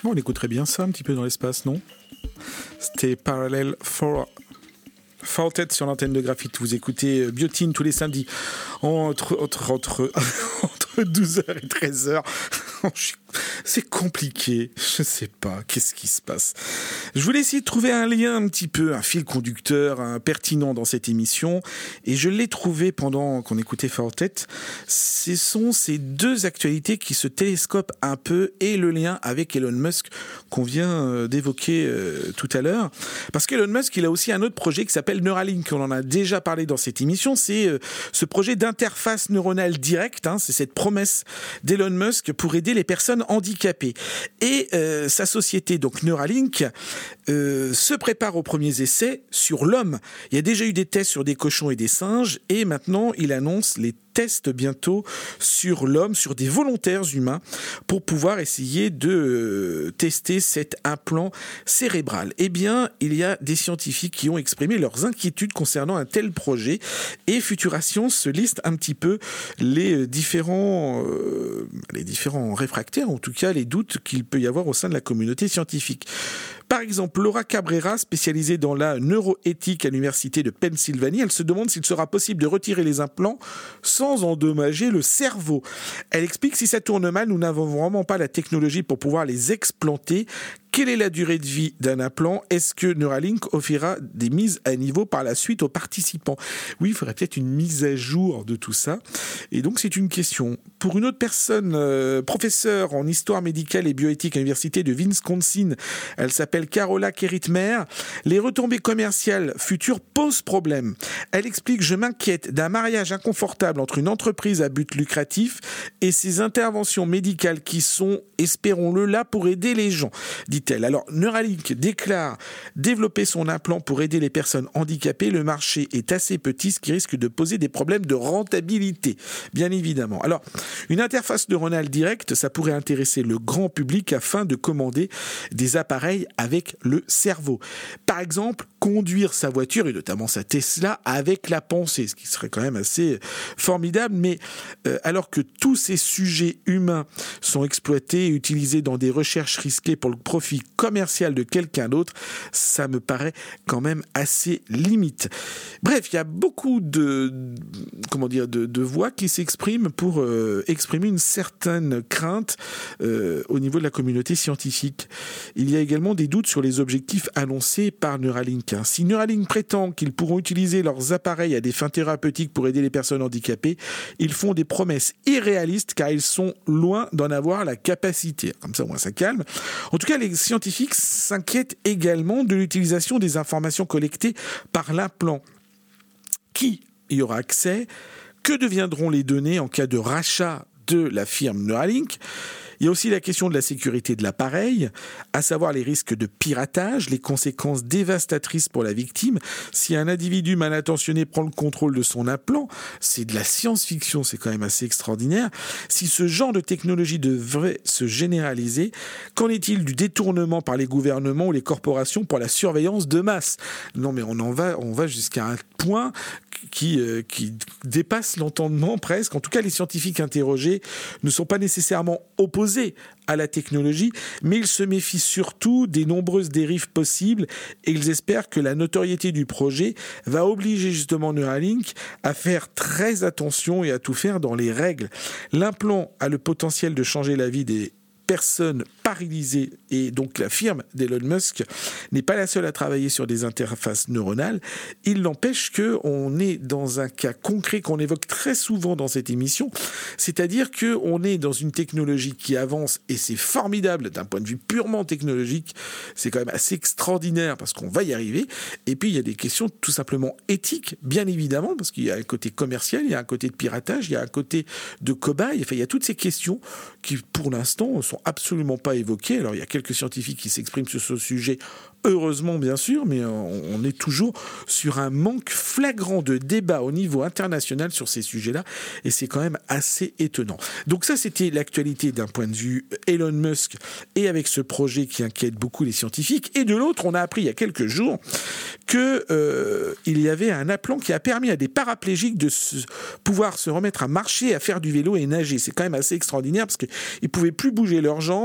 Oh, on écouterait bien ça un petit peu dans l'espace, non? C'était Parallel for... Faulted sur l'antenne de Graphite. Vous écoutez Biotine tous les samedis entre, entre, entre, entre douze heures et treize heures. C'est compliqué. Je sais pas. Qu'est-ce qui se passe? Je voulais essayer de trouver un lien un petit peu, un fil conducteur un pertinent dans cette émission. Et je l'ai trouvé pendant qu'on écoutait Faulted. Ce sont ces deux actualités qui se télescopent un peu et le lien avec Elon Musk qu'on vient d'évoquer euh, tout à l'heure. Parce qu'Elon Musk, il a aussi un autre projet qui s'appelle Neuralink. On en a déjà parlé dans cette émission. C'est euh, ce projet d'interface neuronale directe. Hein, c'est cette promesse d'Elon Musk pour aider les personnes handicapées. Et euh, sa société, donc Neuralink, euh, se prépare aux premiers essais sur l'homme. Il y a déjà eu des tests sur des cochons et des singes. Et maintenant, il annonce les tests bientôt sur l'homme, sur des volontaires humains, pour pouvoir essayer de euh, tester cet implant cérébral. Eh bien, il y a des scientifiques qui ont exprimé leurs inquiétudes concernant un tel projet, et Futura Science se liste un petit peu les différents, euh, les différents réfractaires, en tout cas les doutes qu'il peut y avoir au sein de la communauté scientifique. Par exemple, Laura Cabrera, spécialisée dans la neuroéthique à l'université de Pennsylvanie, elle se demande s'il sera possible de retirer les implants sans endommager le cerveau. Elle explique si ça tourne mal, nous n'avons vraiment pas la technologie pour pouvoir les explanter. Quelle est la durée de vie d'un implant? Est-ce que Neuralink offrira des mises à niveau par la suite aux participants? Oui, il faudrait peut-être une mise à jour de tout ça. Et donc, c'est une question. Pour une autre personne, euh, professeure en histoire médicale et bioéthique à l'université de Wisconsin, elle s'appelle Carola Keritmer, les retombées commerciales futures posent problème. Elle explique « Je m'inquiète d'un mariage inconfortable entre une entreprise à but lucratif et ses interventions médicales qui sont, espérons-le, là pour aider les gens », dit-elle. Alors, Neuralink déclare développer son implant pour aider les personnes handicapées. Le marché est assez petit, ce qui risque de poser des problèmes de rentabilité, bien évidemment. Alors, une interface neuronale directe, ça pourrait intéresser le grand public afin de commander des appareils avec le cerveau. Par exemple, conduire sa voiture, et notamment sa Tesla, avec la pensée, ce qui serait quand même assez formidable. Mais euh, alors que tous ces sujets humains sont exploités et utilisés dans des recherches risquées pour le profit commercial de quelqu'un d'autre, ça me paraît quand même assez limite. Bref, il y a beaucoup de, comment dire, de, de voix qui s'expriment pour euh, exprimer une certaine crainte euh, au niveau de la communauté scientifique. Il y a également des doutes sur les objectifs annoncés par Neuralink. Si Neuralink prétend qu'ils pourront utiliser leurs appareils à des fins thérapeutiques pour aider les personnes handicapées, ils font des promesses irréalistes car ils sont loin d'en avoir la capacité. Comme ça, au moins, ça calme. En tout cas, les scientifiques s'inquiètent également de l'utilisation des informations collectées par l'implant. Qui y aura accès? Que deviendront les données en cas de rachat de la firme Neuralink? Il y a aussi la question de la sécurité de l'appareil, à savoir les risques de piratage, les conséquences dévastatrices pour la victime. Si un individu mal intentionné prend le contrôle de son implant, c'est de la science-fiction, c'est quand même assez extraordinaire. Si ce genre de technologie devrait se généraliser, qu'en est-il du détournement par les gouvernements ou les corporations pour la surveillance de masse? Non mais on en va, on va jusqu'à un point qui, euh, qui dépasse l'entendement presque. En tout cas, les scientifiques interrogés ne sont pas nécessairement opposés à la technologie, mais ils se méfient surtout des nombreuses dérives possibles et ils espèrent que la notoriété du projet va obliger justement Neuralink à faire très attention et à tout faire dans les règles. L'implant a le potentiel de changer la vie des personnes paralysées et donc la firme d'Elon Musk n'est pas la seule à travailler sur des interfaces neuronales. Il n'empêche qu'on est dans un cas concret qu'on évoque très souvent dans cette émission, c'est-à-dire qu'on est dans une technologie qui avance et c'est formidable d'un point de vue purement technologique, c'est quand même assez extraordinaire parce qu'on va y arriver. Et puis il y a des questions tout simplement éthiques, bien évidemment, parce qu'il y a un côté commercial, il y a un côté de piratage, il y a un côté de cobaye, enfin il y a toutes ces questions qui pour l'instant sont absolument pas évoquées. Alors il y a quelques scientifiques qui s'expriment sur ce sujet, heureusement bien sûr, mais on est toujours sur un manque flagrant de débat au niveau international sur ces sujets-là, et c'est quand même assez étonnant. Donc ça, c'était l'actualité d'un point de vue Elon Musk et avec ce projet qui inquiète beaucoup les scientifiques. Et de l'autre, on a appris il y a quelques jours que euh, il y avait un implant qui a permis à des paraplégiques de se, pouvoir se remettre à marcher, à faire du vélo et nager. C'est quand même assez extraordinaire parce qu'ils pouvaient plus bouger leurs jambes,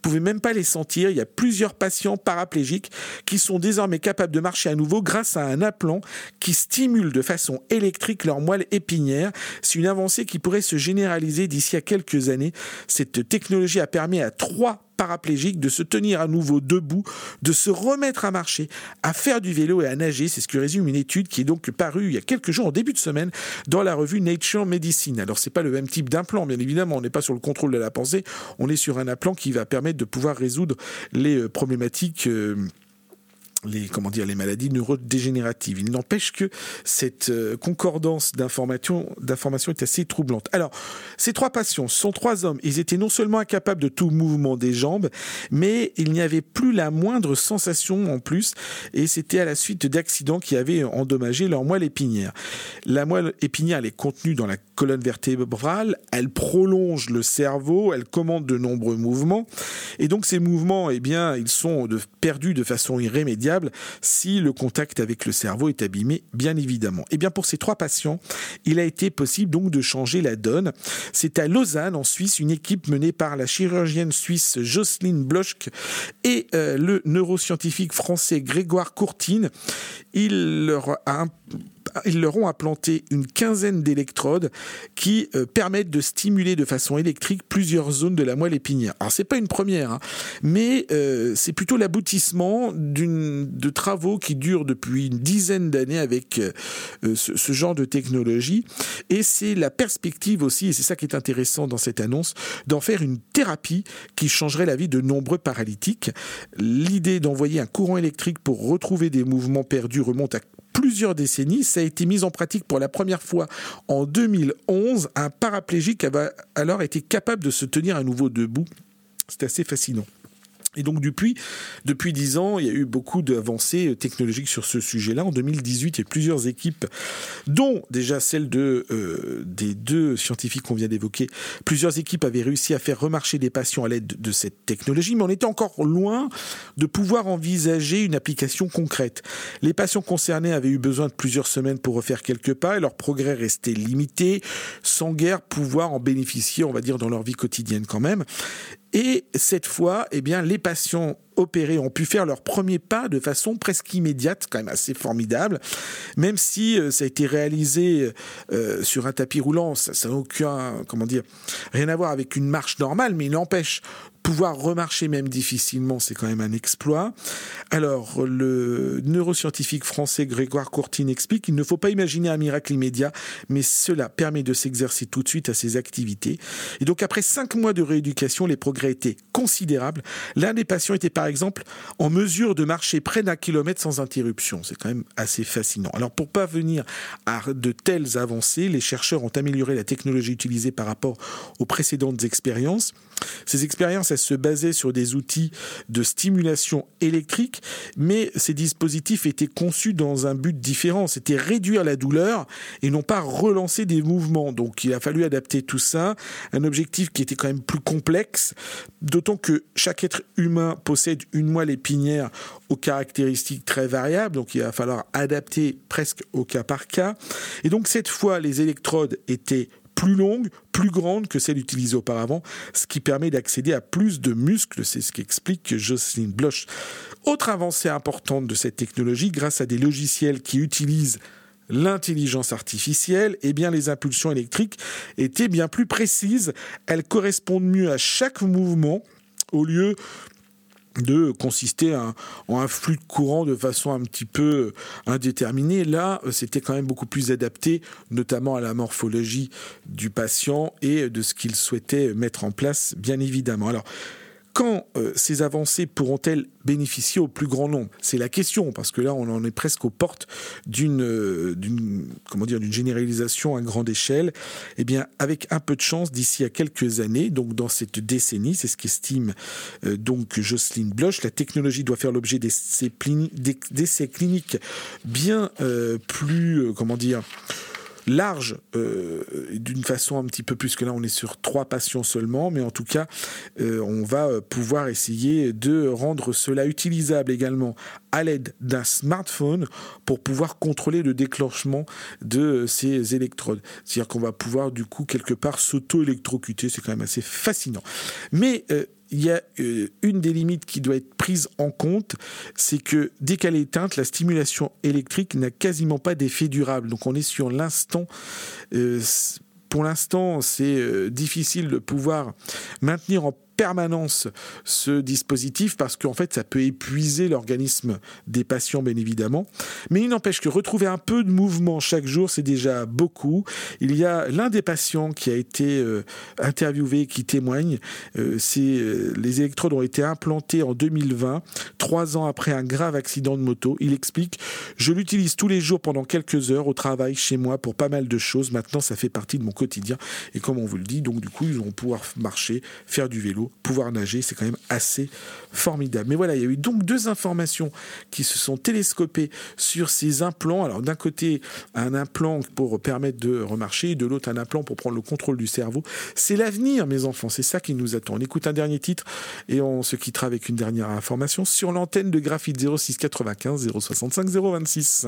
pouvez même pas les sentir. Il y a plusieurs patients paraplégiques qui sont désormais capables de marcher à nouveau grâce à un implant qui stimule de façon électrique leur moelle épinière. C'est une avancée qui pourrait se généraliser d'ici à quelques années. Cette technologie a permis à trois paraplégiques de se tenir à nouveau debout, de se remettre à marcher, à faire du vélo et à nager. C'est ce que résume une étude qui est donc parue il y a quelques jours, en début de semaine, dans la revue Nature Medicine. Alors, c'est pas le même type d'implant, bien évidemment. On n'est pas sur le contrôle de la pensée. On est sur un implant qui va permettre de pouvoir résoudre les problématiques euh, les, comment dire, les maladies neurodégénératives. Il n'empêche que cette euh, concordance d'informations, d'informations est assez troublante. Alors, ces trois patients, ce sont trois hommes. Ils étaient non seulement incapables de tout mouvement des jambes, mais il n'y avait plus la moindre sensation en plus, et c'était à la suite d'accidents qui avaient endommagé leur moelle épinière. La moelle épinière, elle est contenue dans la colonne vertébrale, elle prolonge le cerveau, elle commande de nombreux mouvements, et donc ces mouvements, eh bien, ils sont de, perdus de façon irrémédiable si le contact avec le cerveau est abîmé, bien évidemment. Et bien pour ces trois patients, il a été possible donc de changer la donne. C'est à Lausanne, en Suisse, une équipe menée par la chirurgienne suisse Jocelyne Bloch et euh, le neuroscientifique français Grégoire Courtine. Il leur a Ils leur ont implanté une quinzaine d'électrodes qui euh, permettent de stimuler de façon électrique plusieurs zones de la moelle épinière. Alors c'est pas une première, hein, mais euh, c'est plutôt l'aboutissement d'une de travaux qui durent depuis une dizaine d'années avec euh, ce, ce genre de technologie. Et c'est la perspective aussi, et c'est ça qui est intéressant dans cette annonce, d'en faire une thérapie qui changerait la vie de nombreux paralytiques. L'idée d'envoyer un courant électrique pour retrouver des mouvements perdus remonte à plusieurs décennies. Ça a été mis en pratique pour la première fois en deux mille onze. Un paraplégique avait alors été capable de se tenir à nouveau debout. C'est assez fascinant. Et donc depuis, depuis dix ans, il y a eu beaucoup d'avancées technologiques sur ce sujet-là. En deux mille dix-huit, il y a plusieurs équipes, dont déjà celle de, euh, des deux scientifiques qu'on vient d'évoquer. Plusieurs équipes avaient réussi à faire remarcher des patients à l'aide de, de cette technologie, mais on était encore loin de pouvoir envisager une application concrète. Les patients concernés avaient eu besoin de plusieurs semaines pour refaire quelques pas et leur progrès restait limité, sans guère pouvoir en bénéficier, on va dire, dans leur vie quotidienne quand même. Et cette fois, eh bien, les patients opérés ont pu faire leurs premiers pas de façon presque immédiate, quand même assez formidable, même si euh, ça a été réalisé euh, sur un tapis roulant, ça n'a aucun, comment dire, rien à voir avec une marche normale, mais il n'empêche, pouvoir remarcher même difficilement, c'est quand même un exploit. Alors, le neuroscientifique français Grégoire Courtine explique qu'il ne faut pas imaginer un miracle immédiat, mais cela permet de s'exercer tout de suite à ces activités. Et donc, après cinq mois de rééducation, les progrès étaient considérables. L'un des patients était par exemple en mesure de marcher près d'un kilomètre sans interruption. C'est quand même assez fascinant. Alors, pour parvenir à de telles avancées, les chercheurs ont amélioré la technologie utilisée par rapport aux précédentes expériences. Ces expériences, elles se basaient sur des outils de stimulation électrique, mais ces dispositifs étaient conçus dans un but différent. C'était réduire la douleur et non pas relancer des mouvements. Donc il a fallu adapter tout ça, un objectif qui était quand même plus complexe, d'autant que chaque être humain possède une moelle épinière aux caractéristiques très variables, donc il va falloir adapter presque au cas par cas. Et donc cette fois, les électrodes étaient plus longue, plus grande que celle utilisée auparavant, ce qui permet d'accéder à plus de muscles, c'est ce qu'explique Jocelyne Bloch. Autre avancée importante de cette technologie, grâce à des logiciels qui utilisent l'intelligence artificielle, eh bien les impulsions électriques étaient bien plus précises, elles correspondent mieux à chaque mouvement, au lieu de consister un, en un flux de courant de façon un petit peu indéterminée. Là, c'était quand même beaucoup plus adapté, notamment à la morphologie du patient et de ce qu'il souhaitait mettre en place, bien évidemment. Alors, quand euh, ces avancées pourront-elles bénéficier au plus grand nombre ? C'est la question, parce que là, on en est presque aux portes d'une, euh, d'une, comment dire, d'une généralisation à grande échelle. Eh bien, avec un peu de chance, d'ici à quelques années, donc dans cette décennie, c'est ce qu'estime euh, donc Jocelyne Bloch, la technologie doit faire l'objet d'essais, plini- d'essais cliniques bien euh, plus, euh, comment dire, large, euh, d'une façon un petit peu plus, que là on est sur trois patients seulement, mais en tout cas euh, on va pouvoir essayer de rendre cela utilisable également à l'aide d'un smartphone pour pouvoir contrôler le déclenchement de ces électrodes. C'est-à-dire qu'on va pouvoir du coup quelque part s'auto-électrocuter, c'est quand même assez fascinant. Mais euh, il y a euh, une des limites qui doit être prise en compte, c'est que dès qu'elle est éteinte, la stimulation électrique n'a quasiment pas d'effet durable. Donc on est sur l'instant. Euh, pour l'instant, c'est euh, difficile de pouvoir maintenir en permanence ce dispositif parce qu'en fait ça peut épuiser l'organisme des patients bien évidemment, mais il n'empêche que retrouver un peu de mouvement chaque jour c'est déjà beaucoup. Il y a l'un des patients qui a été euh, interviewé qui témoigne, euh, c'est, euh, les électrodes ont été implantées en deux mille vingt, trois ans après un grave accident de moto. Il explique: je l'utilise tous les jours pendant quelques heures au travail, chez moi, pour pas mal de choses. Maintenant ça fait partie de mon quotidien et comme on vous le dit, donc du coup ils vont pouvoir marcher, faire du vélo, pouvoir nager, c'est quand même assez formidable. Mais voilà, il y a eu donc deux informations qui se sont télescopées sur ces implants. Alors d'un côté, un implant pour permettre de remarcher, et de l'autre, un implant pour prendre le contrôle du cerveau. C'est l'avenir, mes enfants, c'est ça qui nous attend. On écoute un dernier titre et on se quittera avec une dernière information sur l'antenne de Graphite zéro six quatre-vingt-quinze zéro soixante-cinq zéro vingt-six.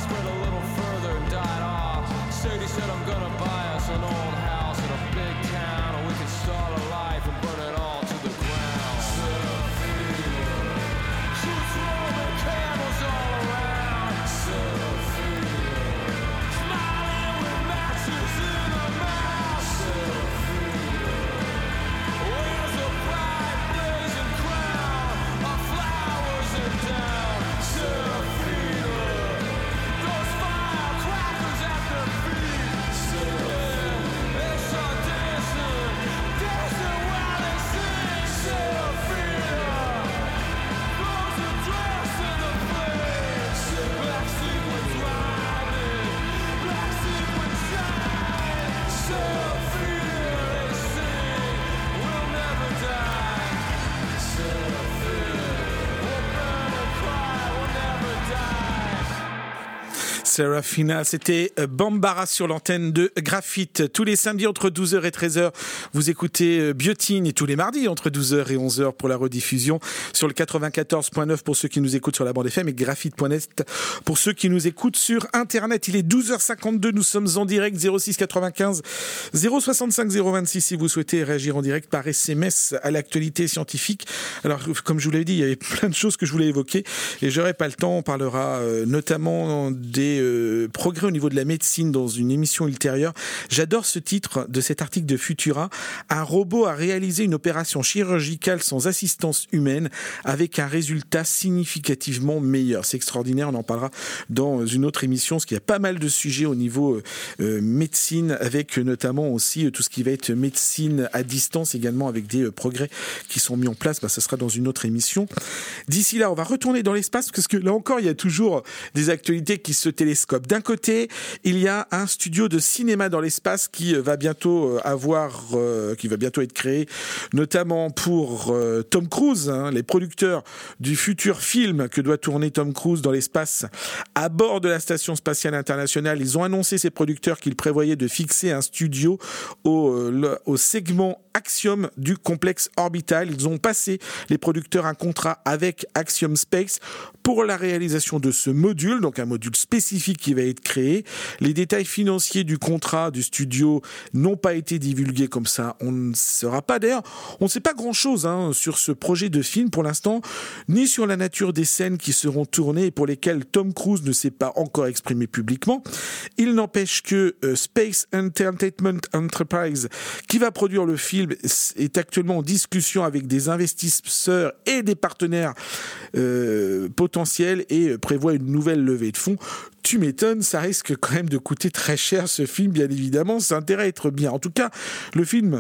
Sadie said I'm gonna buy us an old house in a big town. Serafina, c'était Bambara sur l'antenne de Graphite. Tous les samedis entre douze heures et treize heures, vous écoutez Biotine, et tous les mardis entre douze heures et onze heures pour la rediffusion sur le quatre-vingt-quatorze point neuf pour ceux qui nous écoutent sur la bande F M et graphite point net pour ceux qui nous écoutent sur Internet. Il est douze heures cinquante-deux, nous sommes en direct, zéro six quatre-vingt-quinze zéro soixante-cinq zéro vingt-six si vous souhaitez réagir en direct par S M S à l'actualité scientifique. Alors, comme je vous l'ai dit, il y avait plein de choses que je voulais évoquer et j'aurai pas le temps. On parlera euh, notamment des euh, progrès au niveau de la médecine dans une émission ultérieure. J'adore ce titre de cet article de Futura. Un robot a réalisé une opération chirurgicale sans assistance humaine avec un résultat significativement meilleur. C'est extraordinaire, on en parlera dans une autre émission, parce qu'il y a pas mal de sujets au niveau euh, médecine, avec notamment aussi tout ce qui va être médecine à distance, également avec des euh, progrès qui sont mis en place. Bah, ça sera dans une autre émission. D'ici là, on va retourner dans l'espace, parce que là encore, il y a toujours des actualités qui se télescopent. D'un côté, il y a un studio de cinéma dans l'espace qui va bientôt avoir, euh, qui va bientôt être créé, notamment pour euh, Tom Cruise, hein, les producteurs du futur film que doit tourner Tom Cruise dans l'espace à bord de la station spatiale internationale. Ils ont annoncé, ces producteurs, qu'ils prévoyaient de fixer un studio au, euh, le, au segment Axiom du complexe orbital. Ils ont passé, les producteurs, un contrat avec Axiom Space pour la réalisation de ce module, donc un module spécifique qui va être créé. Les détails financiers du contrat du studio n'ont pas été divulgués comme ça. On ne saura pas, d'ailleurs, on ne sait pas grand-chose hein, sur ce projet de film pour l'instant, ni sur la nature des scènes qui seront tournées et pour lesquelles Tom Cruise ne s'est pas encore exprimé publiquement. Il n'empêche que euh, Space Entertainment Enterprise, qui va produire le film, est actuellement en discussion avec des investisseurs et des partenaires euh, potentiels et prévoit une nouvelle levée de fonds. Tu m'étonnes, ça risque quand même de coûter très cher ce film, bien évidemment. Ça a intérêt à être bien. En tout cas, le film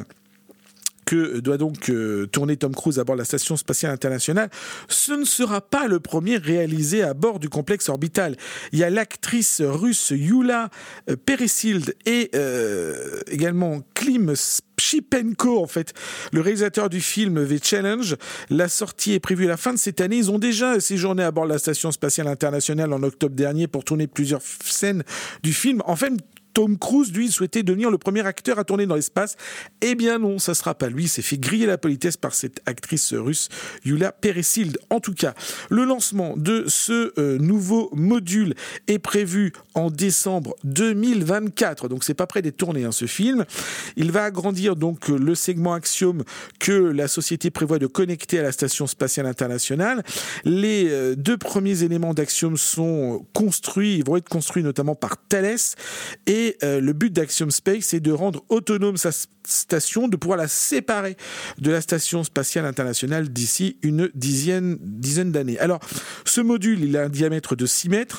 que doit donc euh, tourner Tom Cruise à bord de la Station Spatiale Internationale, ce ne sera pas le premier réalisé à bord du complexe orbital. Il y a l'actrice russe Yulia euh, Peresild et euh, également Klim Shipenko, en fait, le réalisateur du film The Challenge. La sortie est prévue à la fin de cette année. Ils ont déjà séjourné à bord de la Station Spatiale Internationale en octobre dernier pour tourner plusieurs scènes du film. En fait, Tom Cruise, lui, souhaitait devenir le premier acteur à tourner dans l'espace. Eh bien non, ça sera pas lui. Il s'est fait griller la politesse par cette actrice russe, Yulia Peresild. En tout cas, le lancement de ce euh, nouveau module est prévu en décembre deux mille vingt-quatre. Donc c'est pas près d'être tourné, hein, ce film. Il va agrandir donc le segment Axiom que la société prévoit de connecter à la Station Spatiale Internationale. Les euh, deux premiers éléments d'Axiom sont construits, ils vont être construits notamment par Thales, et Et euh, le but d'Axiom Space est de rendre autonome sa station, de pouvoir la séparer de la Station Spatiale Internationale d'ici une dizaine, dizaine d'années. Alors, ce module, il a un diamètre de six mètres.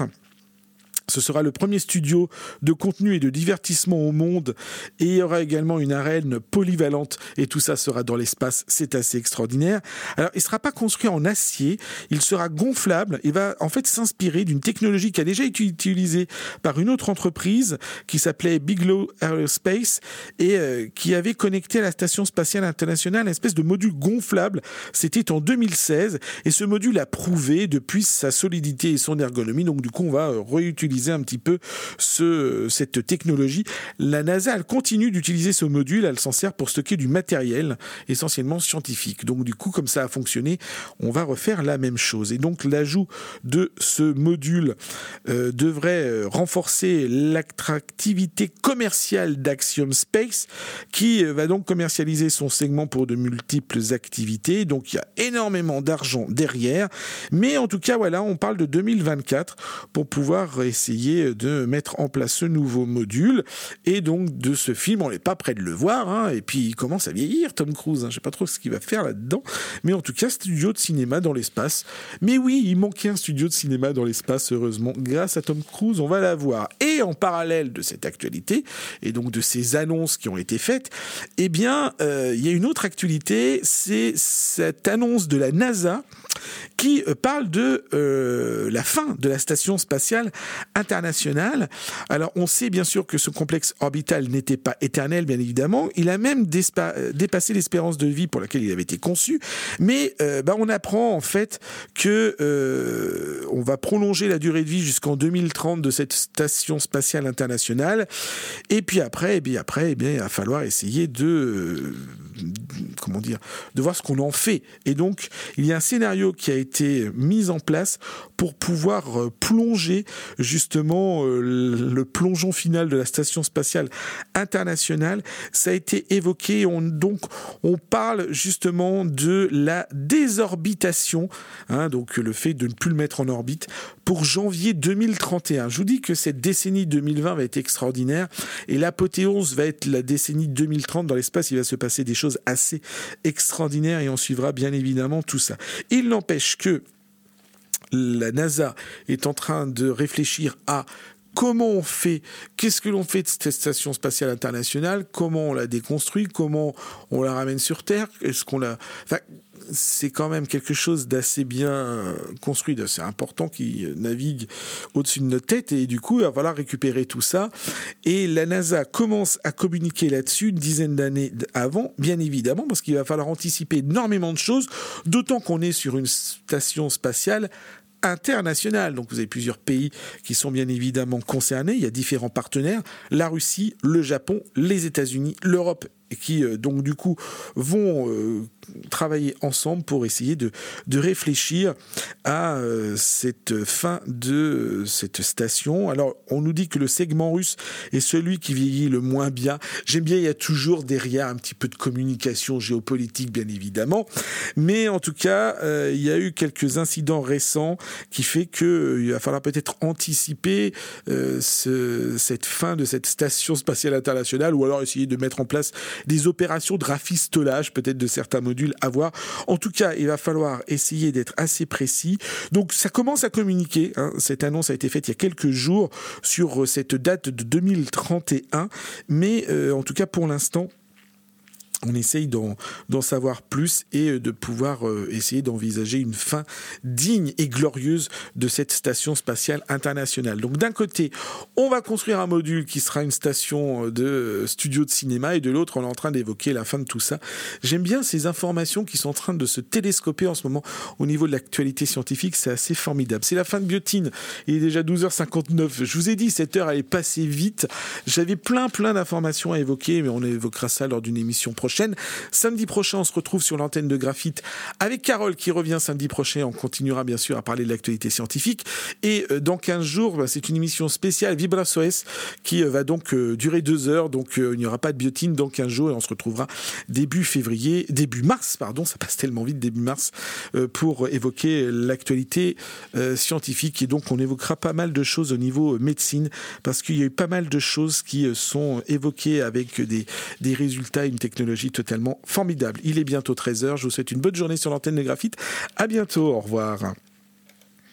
Ce sera le premier studio de contenu et de divertissement au monde, et il y aura également une arène polyvalente, et tout ça sera dans l'espace. C'est assez extraordinaire. Alors, il ne sera pas construit en acier, il sera gonflable et va en fait s'inspirer d'une technologie qui a déjà été utilisée par une autre entreprise qui s'appelait Bigelow Aerospace et euh, qui avait connecté à la Station Spatiale Internationale une espèce de module gonflable. C'était en deux mille seize, et ce module a prouvé depuis sa solidité et son ergonomie. Donc du coup, on va réutiliser un petit peu ce, cette technologie. La NASA, elle continue d'utiliser ce module, elle s'en sert pour stocker du matériel essentiellement scientifique. Donc du coup, comme ça a fonctionné, on va refaire la même chose. Et donc l'ajout de ce module euh, devrait renforcer l'attractivité commerciale d'Axiom Space, qui va donc commercialiser son segment pour de multiples activités. Donc il y a énormément d'argent derrière. Mais en tout cas, voilà, on parle de deux mille vingt-quatre pour pouvoir essayer de mettre en place ce nouveau module, et donc de ce film, on n'est pas près de le voir, hein, et puis il commence à vieillir, Tom Cruise, hein, je ne sais pas trop ce qu'il va faire là-dedans, mais en tout cas, studio de cinéma dans l'espace. Mais oui, il manquait un studio de cinéma dans l'espace, heureusement, grâce à Tom Cruise, on va l'avoir. Et en parallèle de cette actualité, et donc de ces annonces qui ont été faites, eh bien, euh, il y a une autre actualité, c'est cette annonce de la NASA qui euh, parle de euh, la fin de la station spatiale internationale. Alors, on sait bien sûr que ce complexe orbital n'était pas éternel, bien évidemment. Il a même despa- dépassé l'espérance de vie pour laquelle il avait été conçu. Mais euh, bah, on apprend en fait que euh, on va prolonger la durée de vie jusqu'en deux mille trente de cette station spatiale internationale. Et puis après, et bien après, eh bien, il va falloir essayer de euh, comment dire, de voir ce qu'on en fait. Et donc, il y a un scénario qui a été mis en place pour pouvoir euh, plonger justement euh, le plongeon final de la station spatiale internationale. Ça a été évoqué. On, donc, on parle justement de la désorbitation, hein, donc le fait de ne plus le mettre en orbite pour janvier deux mille trente et un. Je vous dis que cette décennie deux mille vingt va être extraordinaire et l'apothéose va être la décennie deux mille trente. Dans l'espace, il va se passer des choses assez extraordinaires et on suivra bien évidemment tout ça. Il n'empêche que la NASA est en train de réfléchir à comment on fait, qu'est-ce que l'on fait de cette station spatiale internationale, comment on la déconstruit, comment on la ramène sur Terre, est-ce qu'on la... Enfin, c'est quand même quelque chose d'assez bien construit, d'assez important qui navigue au-dessus de notre tête et du coup, il va falloir récupérer tout ça. Et la NASA commence à communiquer là-dessus une dizaine d'années avant, bien évidemment, parce qu'il va falloir anticiper énormément de choses, d'autant qu'on est sur une station spatiale internationale. Donc vous avez plusieurs pays qui sont bien évidemment concernés. Il y a différents partenaires, la Russie, le Japon, les États-Unis, l'Europe, qui euh, donc du coup vont euh, travailler ensemble pour essayer de, de réfléchir à euh, cette fin de euh, cette station. Alors on nous dit que le segment russe est celui qui vieillit le moins bien. J'aime bien, il y a toujours derrière un petit peu de communication géopolitique bien évidemment, mais en tout cas euh, il y a eu quelques incidents récents qui fait que euh, il va falloir peut-être anticiper euh, ce, cette fin de cette station spatiale internationale ou alors essayer de mettre en place des opérations de rafistolage peut-être de certains modules à voir. En tout cas, il va falloir essayer d'être assez précis. Donc ça commence à communiquer, hein. Cette annonce a été faite il y a quelques jours sur cette date de deux mille trente et un, mais euh, en tout cas pour l'instant, on essaye d'en, d'en savoir plus et de pouvoir euh, essayer d'envisager une fin digne et glorieuse de cette station spatiale internationale. Donc d'un côté, on va construire un module qui sera une station de studio de cinéma et de l'autre, on est en train d'évoquer la fin de tout ça. J'aime bien ces informations qui sont en train de se télescoper en ce moment au niveau de l'actualité scientifique, c'est assez formidable. C'est la fin de Biotine, il est déjà douze heures cinquante-neuf. Je vous ai dit, cette heure elle est passée vite. J'avais plein plein d'informations à évoquer, mais on évoquera ça lors d'une émission prochaine. Prochaine. Samedi prochain, on se retrouve sur l'antenne de Graphite avec Carole qui revient samedi prochain. On continuera bien sûr à parler de l'actualité scientifique. Et euh, dans quinze jours, bah, c'est une émission spéciale VibraSOS qui euh, va donc euh, durer deux heures. Donc euh, il n'y aura pas de Biotine dans quinze jours et on se retrouvera début février, début mars, pardon, ça passe tellement vite, début mars, euh, pour évoquer l'actualité euh, scientifique. Et donc on évoquera pas mal de choses au niveau euh, médecine parce qu'il y a eu pas mal de choses qui euh, sont évoquées avec des, des résultats, une technologie totalement formidable. Il est bientôt treize heures. Je vous souhaite une bonne journée sur l'antenne de Graphite. À bientôt. Au revoir.